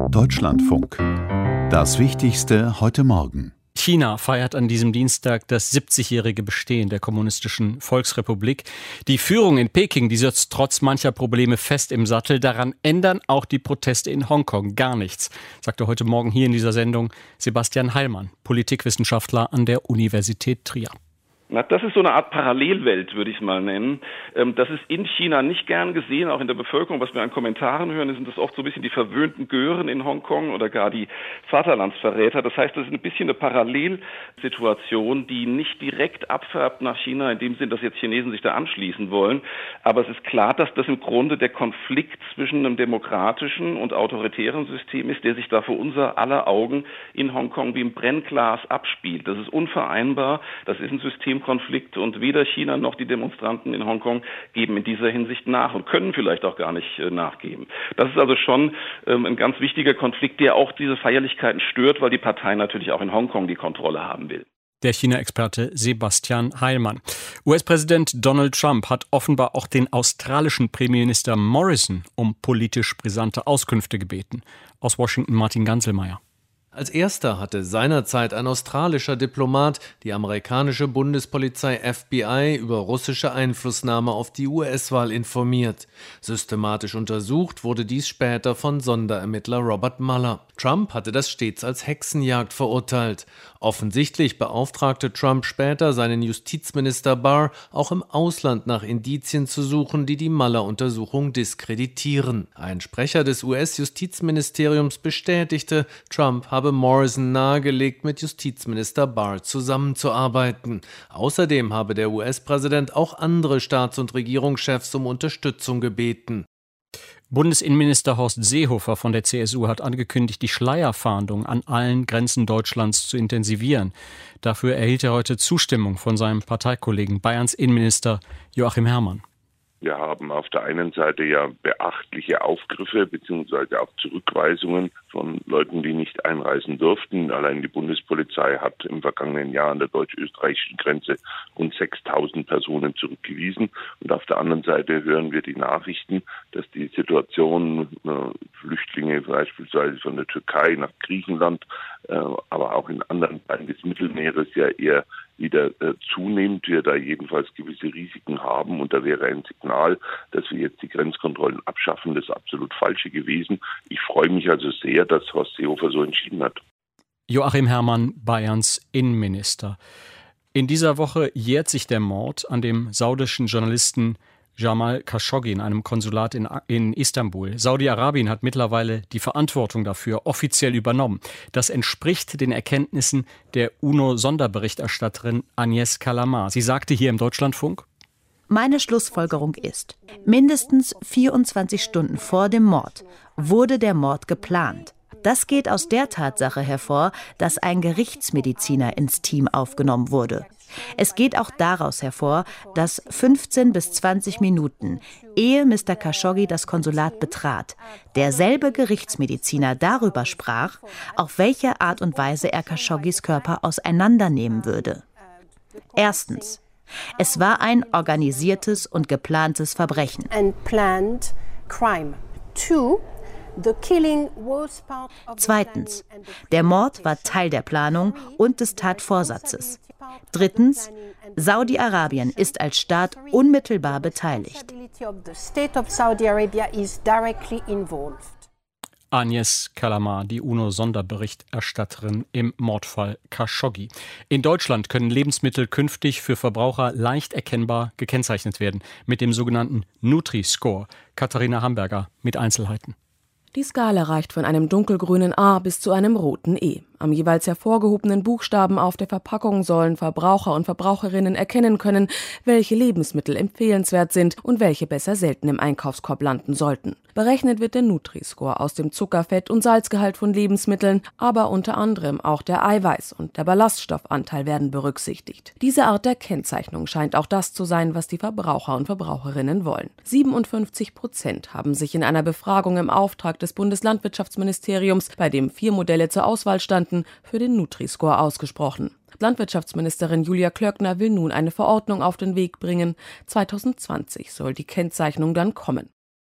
Deutschlandfunk. Das Wichtigste heute Morgen. China feiert an diesem Dienstag das 70-jährige Bestehen der Kommunistischen Volksrepublik. Die Führung in Peking, die sitzt trotz mancher Probleme fest im Sattel. Daran ändern auch die Proteste in Hongkong gar nichts, sagte heute Morgen hier in dieser Sendung Sebastian Heilmann, Politikwissenschaftler an der Universität Trier. Na, das ist so eine Art Parallelwelt, würde ich es mal nennen. Das ist in China nicht gern gesehen, auch in der Bevölkerung. Was wir an Kommentaren hören, sind das oft so ein bisschen die verwöhnten Gören in Hongkong oder gar die Vaterlandsverräter. Das heißt, das ist ein bisschen eine Parallelsituation, die nicht direkt abfärbt nach China, in dem Sinn, dass jetzt Chinesen sich da anschließen wollen. Aber es ist klar, dass das im Grunde der Konflikt zwischen einem demokratischen und autoritären System ist, der sich da vor unser aller Augen in Hongkong wie im Brennglas abspielt. Das ist unvereinbar. Das ist ein Systemkonflikt und weder China noch die Demonstranten in Hongkong geben in dieser Hinsicht nach und können vielleicht auch gar nicht nachgeben. Das ist also schon ein ganz wichtiger Konflikt, der auch diese Feierlichkeiten stört, weil die Partei natürlich auch in Hongkong die Kontrolle haben will. Der China-Experte Sebastian Heilmann. US-Präsident Donald Trump hat offenbar auch den australischen Premierminister Morrison um politisch brisante Auskünfte gebeten. Aus Washington Martin Ganselmeier. Als erster hatte seinerzeit ein australischer Diplomat die amerikanische Bundespolizei FBI über russische Einflussnahme auf die US-Wahl informiert. Systematisch untersucht wurde dies später von Sonderermittler Robert Mueller. Trump hatte das stets als Hexenjagd verurteilt. Offensichtlich beauftragte Trump später seinen Justizminister Barr, auch im Ausland nach Indizien zu suchen, die die Mueller-Untersuchung diskreditieren. Ein Sprecher des US-Justizministeriums bestätigte, Trump habe Morrison nahegelegt, mit Justizminister Barr zusammenzuarbeiten. Außerdem habe der US-Präsident auch andere Staats- und Regierungschefs um Unterstützung gebeten. Bundesinnenminister Horst Seehofer von der CSU hat angekündigt, die Schleierfahndung an allen Grenzen Deutschlands zu intensivieren. Dafür erhielt er heute Zustimmung von seinem Parteikollegen Bayerns Innenminister Joachim Herrmann. Wir haben auf der einen Seite ja beachtliche Aufgriffe bzw. auch Zurückweisungen von Leuten, die nicht einreisen durften. Allein die Bundespolizei hat im vergangenen Jahr an der deutsch-österreichischen Grenze rund 6.000 Personen zurückgewiesen. Und auf der anderen Seite hören wir die Nachrichten, dass die Situation Flüchtlinge beispielsweise von der Türkei nach Griechenland, aber auch in anderen Teilen des Mittelmeeres ja eher wieder zunimmt, wir da jedenfalls gewisse Risiken haben. Und da wäre ein Signal, dass wir jetzt die Grenzkontrollen abschaffen, das absolut falsche gewesen. Ich freue mich also sehr, dass Horst Seehofer so entschieden hat. Joachim Herrmann, Bayerns Innenminister. In dieser Woche jährt sich der Mord an dem saudischen Journalisten Jamal Khashoggi in einem Konsulat in Istanbul. Saudi-Arabien hat mittlerweile die Verantwortung dafür offiziell übernommen. Das entspricht den Erkenntnissen der UNO-Sonderberichterstatterin Agnes Callamard. Sie sagte hier im Deutschlandfunk: Meine Schlussfolgerung ist, mindestens 24 Stunden vor dem Mord wurde der Mord geplant. Das geht aus der Tatsache hervor, dass ein Gerichtsmediziner ins Team aufgenommen wurde. Es geht auch daraus hervor, dass 15 bis 20 Minuten, ehe Mr. Khashoggi das Konsulat betrat, derselbe Gerichtsmediziner darüber sprach, auf welche Art und Weise er Khashoggis Körper auseinandernehmen würde. Erstens: Es war ein organisiertes und geplantes Verbrechen. Zweitens: Der Mord war Teil der Planung und des Tatvorsatzes. Drittens: Saudi-Arabien ist als Staat unmittelbar beteiligt. Agnes Callamard, die UNO-Sonderberichterstatterin im Mordfall Khashoggi. In Deutschland können Lebensmittel künftig für Verbraucher leicht erkennbar gekennzeichnet werden mit dem sogenannten Nutri-Score. Katharina Hamburger mit Einzelheiten. Die Skala reicht von einem dunkelgrünen A bis zu einem roten E. Am jeweils hervorgehobenen Buchstaben auf der Verpackung sollen Verbraucher und Verbraucherinnen erkennen können, welche Lebensmittel empfehlenswert sind und welche besser selten im Einkaufskorb landen sollten. Berechnet wird der Nutri-Score aus dem Zuckerfett- und Salzgehalt von Lebensmitteln, aber unter anderem auch der Eiweiß- und der Ballaststoffanteil werden berücksichtigt. Diese Art der Kennzeichnung scheint auch das zu sein, was die Verbraucher und Verbraucherinnen wollen. 57% haben sich in einer Befragung im Auftrag des Bundeslandwirtschaftsministeriums, bei dem 4 Modelle zur Auswahl standen, für den Nutri-Score ausgesprochen. Landwirtschaftsministerin Julia Klöckner will nun eine Verordnung auf den Weg bringen. 2020 soll die Kennzeichnung dann kommen.